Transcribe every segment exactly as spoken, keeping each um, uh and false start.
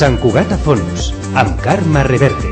Sant Cugat a fons, amb Carme Reverte.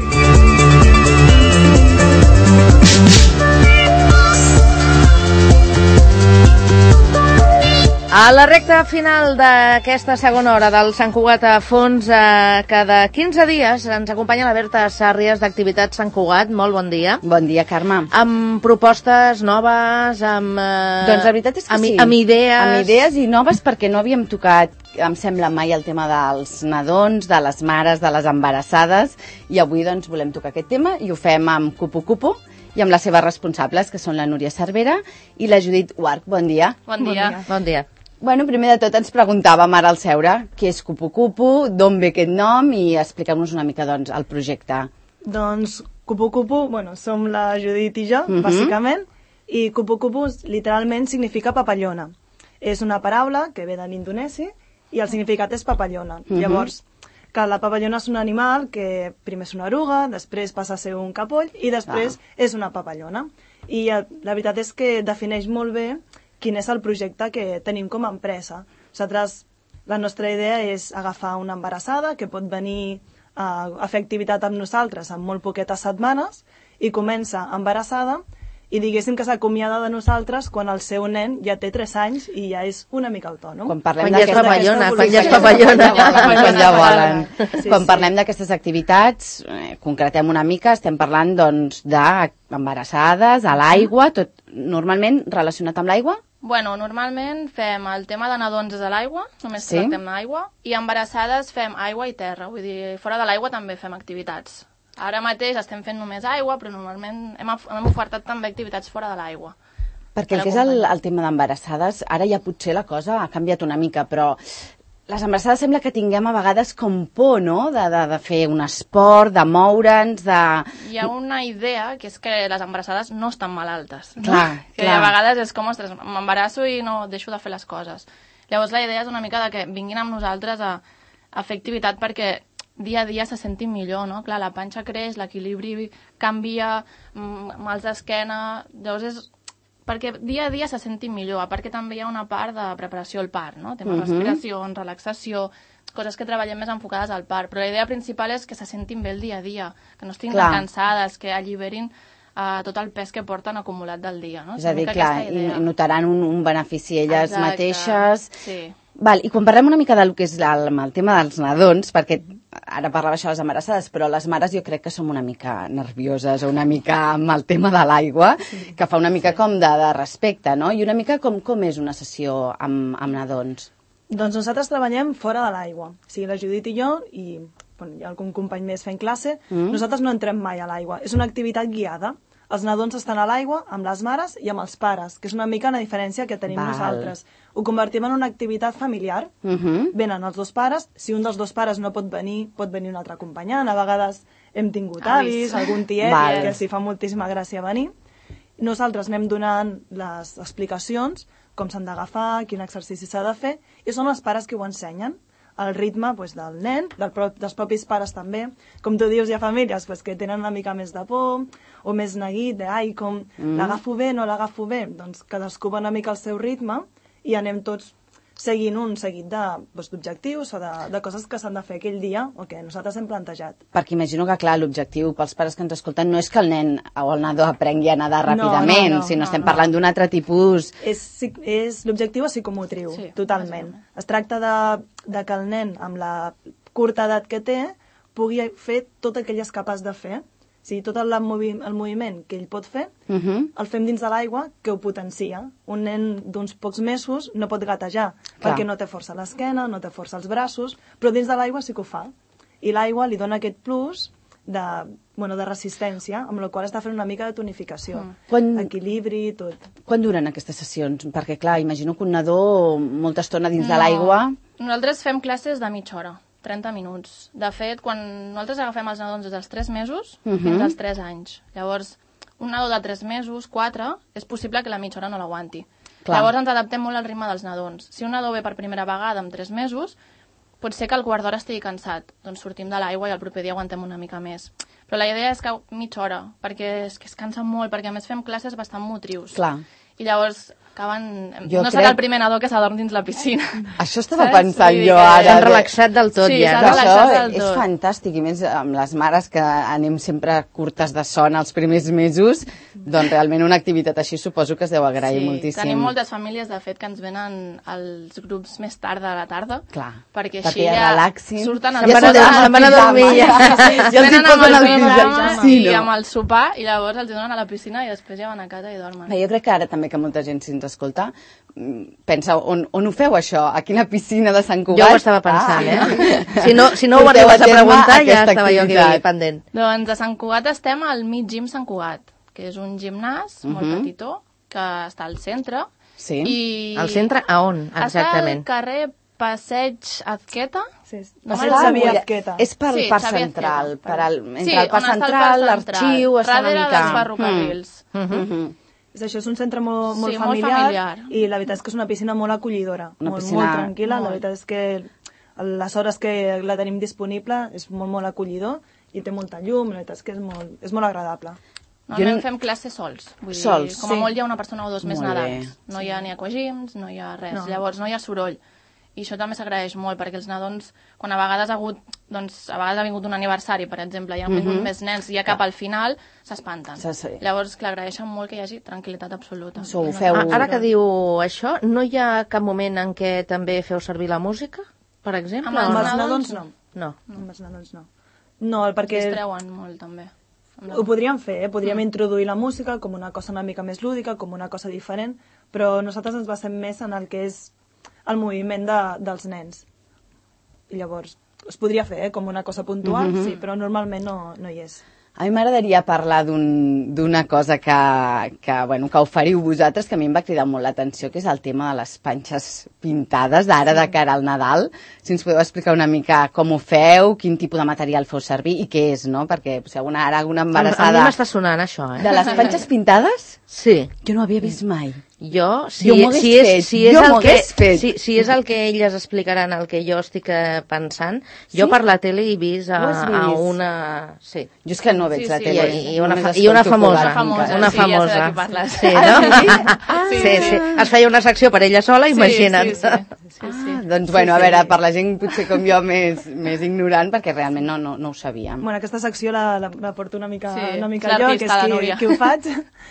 A la recta final d'aquesta segona hora del Sant Cugat a fons, eh, cada quinze dies ens acompanya la Berta Sàrries d'Activitats Sant Cugat. Molt bon dia. Bon dia, Carme. Amb propostes noves, amb... Eh, doncs la veritat és que amb, sí. Amb idees... Amb idees i noves, perquè no havíem tocat, em sembla, mai el tema dels nadons, de les mares, de les embarassades, i avui doncs volem tocar aquest tema i ho fem amb Cupu Cupu i amb les seves responsables, que són la Núria Cervera i la Judit Uarch. Bon dia. Bon dia. Bon dia. Bueno, primer de tot ens preguntàvem ara al seure què és Cupu Cupu, d'on ve aquest nom i expliqueu-nos una mica doncs, el projecte. Doncs Cupu Cupu, bueno, som la Judit i jo, Mhm. bàsicament, i Cupu Cupu literalment significa papallona. És una paraula que ve de l'indonesi i el significat és papallona. Mhm. Llavors, que la papallona és un animal que primer és una eruga, després passa a ser un capoll i després Ah. és una papallona. I eh, la veritat és que defineix molt bé quin és el projecte que tenim com a empresa. Nosaltres, la nostra idea és agafar una embarassada que pot venir a, a fer activitat amb nosaltres en molt poquetes setmanes i comença embarassada i diguéssim que s'acomiada de nosaltres quan el seu nen ja té tres anys i ja és una mica autònom. Quan parlem Quan ja és d'aquesta- papallona, d'aquesta quan ja és evolució. papallona. Quan ja volen. Sí, Quan sí. parlem d'aquestes activitats, eh, concretem una mica, estem parlant doncs, d'embarassades, a l'aigua, tot normalment relacionat amb l'aigua? Bueno, normalment fem el tema de nadons des de l'aigua, només Sí? tractem l'aigua, i embarassades fem aigua i terra, vull dir, fora de l'aigua també fem activitats. Ara mateix estem fent només aigua, però normalment hem, hem ofertat també activitats fora de l'aigua. Perquè el Per que és el, acompanyar. el tema d'embarassades, ara ja potser la cosa ha canviat una mica, però les embarassades sembla que tinguem a vegades com por, no?, de, de, de fer un esport, de moure'ns, de... Hi ha una idea, que és que les embarassades no estan malaltes. No? Clar, que clar. a vegades és com, ostres, m'embarasso i no deixo de fer les coses. Llavors la idea és una mica de que vinguin amb nosaltres a, a fer activitat perquè dia a dia se sentin millor, no? Clar, la panxa creix, l'equilibri canvia, mm, mals d'esquena... Llavors és perquè dia a dia se sentin millor, a part que també hi ha una part de preparació al part, no? Temes Mhm. respiracions, relaxació, coses que treballem més enfocades al part, però la idea principal és que se sentin bé el dia a dia, que no estiguin Clar. tan cansades, que alliberin uh, tot el pes que porten acumulat del dia, no? És a dir, una mica clar, aquesta i idea. notaran un, un benefici elles Exacte, mateixes. Sí. Val, i quan parlem una mica del que és el, el tema dels nadons, perquè ara parlava això de les embarassades, però les mares jo crec que som una mica nervioses o una mica amb el tema de l'aigua, sí. que fa una mica sí. com de, de respecte, no? I una mica com, com és una sessió amb, amb nadons? Doncs nosaltres treballem fora de l'aigua. O sigui, la Judit i jo, i bueno, hi ha algun company més fent classe, Mm. nosaltres no entrem mai a l'aigua. És una activitat guiada. Els nadons estan a l'aigua amb les mares i amb els pares, que és una mica la diferència que tenim Val. nosaltres. Ho convertim en una activitat familiar. Uh -huh. Venen els dos pares, si un dels dos pares no pot venir, pot venir un altre acompanyant. A vegades hem tingut Avis. avis, algun tiet, Val. que els hi fa moltíssima gràcia venir. Nosaltres anem donant les explicacions, com s'han d'agafar, quin exercici s'ha de fer, i són els pares que ho ensenyen. El ritme pues, del nen, del pro dels propis pares també. Com tu dius, hi ha famílies pues, que tenen una mica més de por o més neguit, de ai, com Mm. l'agafo bé, no l'agafo bé. Doncs cadascú va una mica al seu ritme i anem tots seguint un seguit d'objectius doncs, o de, de coses que s'han de fer aquell dia o que nosaltres hem plantejat. Perquè imagino que, clar, l'objectiu pels pares que ens escolten no és que el nen o el nadó aprengui a nedar No, no, ràpidament, no, sinó no, estem no. parlant d'un altre tipus... És, és, L'objectiu és psicomotriu, Sí, totalment. bàsicament. Es tracta de, de que el nen, amb la curta edat que té, pugui fer tot el que ell és capaç de fer. O sigui, tot el, movi el moviment que ell pot fer, Uh -huh. el fem dins de l'aigua, que ho potencia. Un nen d'uns pocs mesos no pot gatejar, Clar. perquè no té força a l'esquena, no té força als braços, però dins de l'aigua sí que ho fa. I l'aigua li dona aquest plus de, bueno, de resistència, amb la qual està fent una mica de tonificació. Mm. Quan- Equilibri, tot. Quan duren aquestes sessions? Perquè, clar, imagino que un nadó molta estona dins de No. l'aigua... Nosaltres fem classes de mitja hora, trenta minuts. De fet, quan nosaltres agafem els nadons des dels tres mesos Mhm. fins als tres anys. Llavors, un nadó de tres mesos, quatre, és possible que la mitja hora no l'aguanti. Clar. Llavors ens adaptem molt al ritme dels nadons. Si un nadó ve per primera vegada amb tres mesos, pot ser que al quart d'hora estigui cansat. Doncs sortim de l'aigua i el proper dia aguantem una mica més. Però la idea és que mitja hora, perquè és que es cansa molt, perquè a més fem classes bastant motrius. Clar. I llavors acaben... Jo no crec- serà el primer nadó que s'adorm dins la piscina. Això estava Saps? pensant Vull dir jo que- ara. S'han relaxat del tot Sí, ja. s'han no? Això relaxat del és tot. fantàstic, i més amb les mares que anem sempre curtes de son els primers mesos, doncs realment una activitat així suposo que es deu agrair Sí, moltíssim. tenim moltes famílies, de fet, que ens venen als grups més tard de la tarda. Clar, perquè perquè així ja ja relaxin. surten Ja al se'n van a- pijama. se'n van a dormir ja. Ja els hi Venen amb posen el el pijama pijama. Sí, i no? amb el sopar i llavors els donen a la piscina i després ja van a casa i dormen. Bé, jo crec que ara també que molta gent si ens escolta mm, pensa, on, on ho feu això? A quina piscina de Sant Cugat? Jo ho estava pensant, Ah. eh? Si no, si no ho Porteu arribes a terme preguntar, ja aquesta estava jo aquí activitat. pendent. Doncs a Sant Cugat estem al Mig Gym Sant Cugat, que és un gimnàs molt Mhm. petitó que està al centre. Sí. I Al centre, a on, Està al exactament? carrer Passeig Azqueta. Sí, No Passeig me'n Xavier recordo. Azqueta. És pel Sí, Parc Xavier Central, Azqueta, per al, entre Sí, el Parc on està el Central, Parc l'arxiu, està una darrere mica... dels ferrocarrils. Mm. Mhm. És això, és un centre molt, molt, Sí, molt familiar, familiar. i la veritat és que és una piscina molt acollidora, Una molt, piscina- molt tranquil·la. Molt. La veritat és que les hores que la tenim disponible és molt, molt acollidor i té molta llum, la veritat és que és molt, és molt agradable. Normalment Jo no- fem classes sols. Vull Sols, dir, com a sí. molt hi ha una persona o dos més Molt bé. nadals. No hi ha ni aquagims, no hi ha res. No. Llavors no hi ha soroll. I això també s'agraeix molt, perquè els nadons, quan a vegades ha hagut, doncs, a vegades ha vingut un aniversari, per exemple, i han vingut Mhm. més nens, i ja cap al final s'espanten. Sí, sí. Llavors, clar, agraeixen molt que hi hagi tranquil·litat absoluta. Això ho No- feu- A- Ara que diu això, no hi ha cap moment en què també feu servir la música, per exemple? Amb o Amb els els no? nadons no. No. Amb els nadons no. No, Es perquè distreuen molt, també. Amb la- ho podríem fer, eh? podríem introduir la música com una cosa una mica més lúdica, com una cosa diferent, però nosaltres ens basem més en el que és el moviment de, dels nens. I llavors, es podria fer, eh? com una cosa puntual, Mhm. sí, però normalment no, no hi és. A mi m'agradaria parlar d'un- d'una cosa que, que, bueno, que oferiu vosaltres, que a mi em va cridar molt l'atenció, que és el tema de les panxes pintades, ara de cara al Nadal. Si ens podeu explicar una mica com ho feu, quin tipus de material feu servir i què és, no? Perquè si alguna, ara alguna A, a mi embarassada m'està sonant això, eh? de les panxes pintades, Sí. jo no ho havia vist mai. Jo, si, Jo m'ho hagués si, és, fet, si, és jo el m'ho que, hagués fet. si, si és el que elles explicaran el que jo estic eh, pensant, jo Sí? per la tele he vist a, Ho has a vist? una... Sí. Jo és que no veig Sí, la sí, tele. I, i, una, només fa, i una escolto famosa, Polanca. famosa, una sí, ja sé de famosa. qui parles. Sí, no? Ah, sí, sí, sí, sí. Es feia una secció per ella sola, imagina't. Sí, sí, sí. sí, sí. Ah, doncs bueno, a veure, per la gent potser com jo més, més ignorant, perquè realment no, no, no ho sabíem. Bueno, aquesta secció la, la, la porto una mica, Sí, una mica és jo, que és l'artista, la qui, Núria. qui ho faig.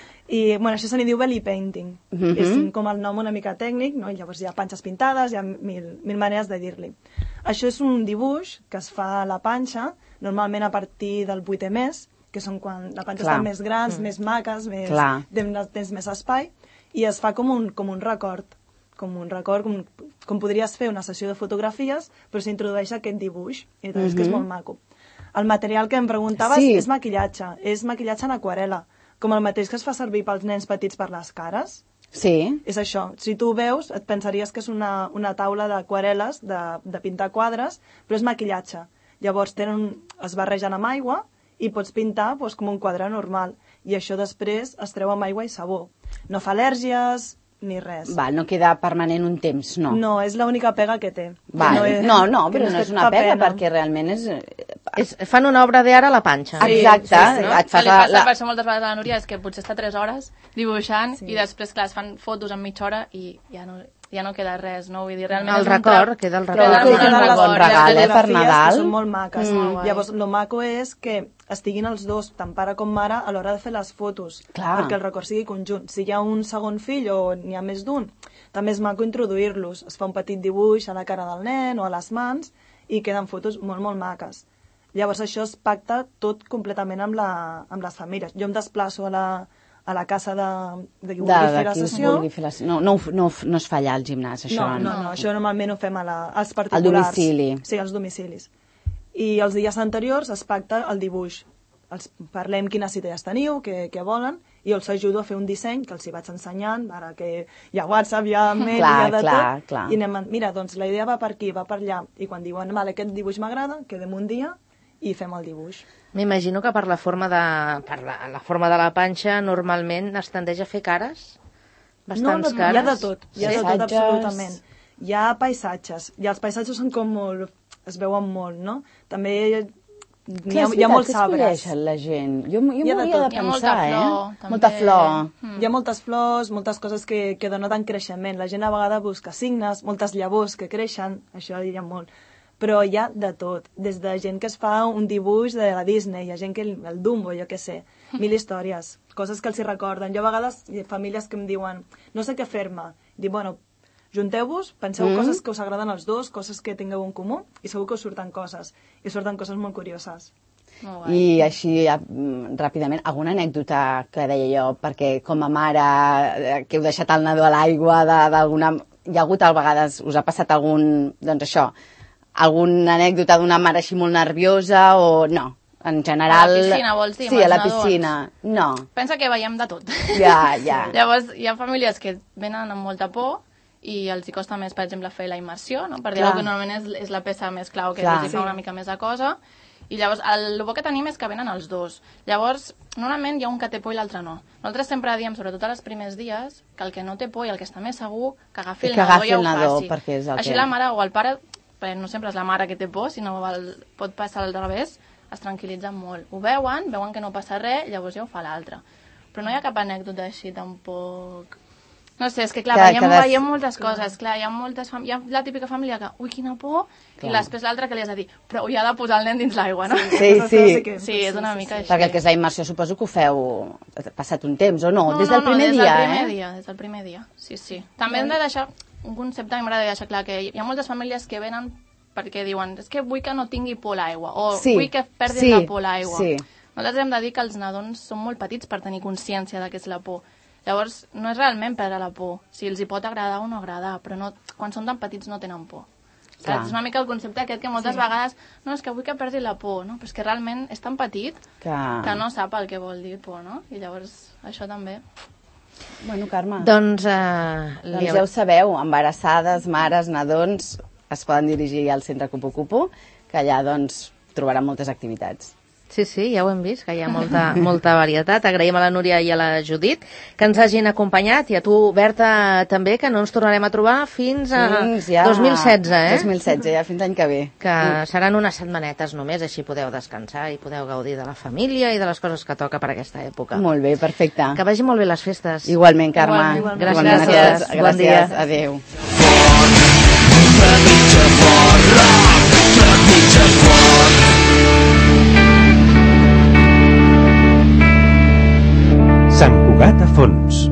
I bueno, això se n'hi diu belly painting. Mhm. És com el nom una mica tècnic, no? I llavors hi ha panxes pintades, hi ha mil, mil maneres de dir-li. Això és un dibuix que es fa a la panxa, normalment a partir del vuitè mes, que són quan la panxa Clar. estan més grans, mm. més maques, més, Clar. tens, tens més espai, i es fa com un, com un record, com un record, com, com podries fer una sessió de fotografies, però s'introdueix aquest dibuix, i mm -hmm. és que és molt maco. El material que em preguntaves Sí. és maquillatge, és maquillatge en aquarela, com el mateix que es fa servir pels nens petits per les cares. Sí, És això, si tu ho veus et pensaries que és una, una taula d'aquarel·les, de, de pintar quadres, però és maquillatge. Llavors tenen, es barregen amb aigua i pots pintar doncs, com un quadre normal, i això després es treu amb aigua i sabó. No fa al·lèrgies ni res. val, no queda permanent un temps, no. No, és l'única pega que té. Val. Que és- No, no, que però no et és una fa pega, pena. perquè realment és... És, fan una obra d'ara a la panxa. Sí. Exacte, Sí, no? et fas que li la- passa la- per això moltes vegades a la Núria és que potser està tres hores dibuixant sí. i després, clar, es fan fotos en mitja hora i ja no, ja no queda res, no? Vull dir, realment El és un record, tra- queda el Però record. que Queda queda el un bon record, regal, les eh, per fotografies Nadal. que són molt maques. Mm. guai. Llavors, lo maco és que estiguin els dos, tant pare com mare, a l'hora de fer les fotos, Clar. perquè el record sigui conjunt. Si hi ha un segon fill o n'hi ha més d'un, també és maco introduir-los. Es fa un petit dibuix a la cara del nen o a les mans i queden fotos molt, molt maques. Llavors això es pacta tot completament amb, la, amb les famílies. Jo em desplaço a la, a la casa de, de qui De, vulgui fer de la qui sessió. vulgui fer la... No, no, ho- no, ho- no es fa allà al gimnàs, això. No, no, no, això normalment ho fem a la, als Al particulars. domicili. Sí, als domicilis. I els dies anteriors es pacta el dibuix. Els parlem quines idees teniu, què, què volen, i els ajudo a fer un disseny que els hi vaig ensenyant, ara que hi ha WhatsApp, hi ha mail, Clar, hi ha de clar, tot, clar. i anem, a- mira, doncs la idea va per aquí, va per allà, i quan diuen, vale, aquest dibuix m'agrada, quedem un dia i fem el dibuix. M'imagino que per la forma de, per la, la forma de la panxa normalment es tendeix a fer cares? Bastants no, no, cares? hi ha de tot, hi ha de tot, Paisatges. absolutament. Hi ha paisatges, i els paisatges són com molt, es veuen molt, no? També Hi ha, hi ha molts arbres. Què escolleixen la gent? Jo, jo Hi ha de m'hauria de tot. Hi ha molta pensar, flor, eh? també. Molta flor. Mm. Hi ha moltes flors, moltes coses que, que denoten creixement. La gent a vegades busca signes, moltes llavors que creixen, això hi ha molt. Però hi ha de tot, des de gent que es fa un dibuix de la Disney, hi ha gent que el, el Dumbo, jo què sé, mil històries, coses que els hi recorden. Jo a vegades hi ha famílies que em diuen, no sé què fer-me. Dic, bueno, junteu-vos, penseu Mm. coses que us agraden als dos, coses que tingueu en comú, i segur que us surten coses. I surten coses molt curioses. Molt guai. I així, ja, mm, ràpidament, alguna anècdota que deia jo, perquè com a mare eh, que heu deixat el nadó a l'aigua de- d'alguna... Hi ha hagut a vegades, us ha passat algun, doncs això, alguna anècdota d'una mare així molt nerviosa o no? En general... A la piscina, vols dir, Sí, amb a la els nadons? piscina. No. Pensa que veiem de tot. Ja, ja. Llavors, hi ha famílies que venen amb molta por i els hi costa més, per exemple, fer la immersió, no? Per dir Clar. que normalment és, és la peça més clau que Clar. els hi fa una mica més de cosa. I llavors, el, el bo que tenim és que venen els dos. Llavors, normalment hi ha un que té por i l'altre no. Nosaltres sempre diem, sobretot els primers dies, que el que no té por i el que està més segur, que agafi el Que nadó agafi i ja el ho nadó, faci. perquè és el Així que- la mare o el pare, perquè no sempre és la mare que té por, sinó el, pot passar al revés, es tranquil·litzen molt. Ho veuen, veuen que no passa res, llavors ja ho fa l'altre. Però no hi ha cap anècdota així tampoc... No sé, és que clar, Clar, veiem, cada- veiem moltes coses, clar, hi ha, moltes fam... hi ha la típica família que, ui, quina por, Clar. i després l'altra que li has de dir, però hi ha de posar el nen dins l'aigua, no? Sí, sí. que- Sí, és una mica així. Perquè el que és la immersió suposo que ho feu passat un temps, o no? No, des no, del primer no, des dia, del primer eh? dia, des del primer dia, sí, sí. També hem de deixar un concepte que m'agrada deixar clar, que hi ha moltes famílies que venen perquè diuen, és que vull que no tingui por l'aigua, o Sí, vull que perdin sí, la por l'aigua. sí. Nosaltres hem de dir que els nadons són molt petits per tenir consciència de què és la por. Llavors, no és realment perdre la por. Si els hi pot agradar o no agradar, però no, quan són tan petits no tenen por. Clar. Saps? És una mica el concepte aquest que moltes Sí. vegades, no, és que vull que perdi la por, no? Però és que realment és tan petit Que... que no sap el que vol dir por, no? I llavors, això també. Bueno, Carme, Doncs, eh, li... doncs ja ho sabeu, embarassades, mares, nadons, es poden dirigir al centre Cupu Cupu, que allà doncs trobaran moltes activitats. Sí, sí, ja ho hem vist, que hi ha molta, molta varietat. Agraïm a la Núria i a la Judit que ens hagin acompanyat, i a tu, Berta, també, que no ens tornarem a trobar fins a Fins ja... dos mil setze, eh? dos mil setze, ja fins l'any que ve. Que seran unes setmanetes només, així podeu descansar i podeu gaudir de la família i de les coses que toca per aquesta època. Molt bé, perfecte. Que vagi molt bé les festes. Igualment, Carme. Igualment. Gràcies. a totes. Bon Gràcies. dia. Adéu. Sant Cugat a fons.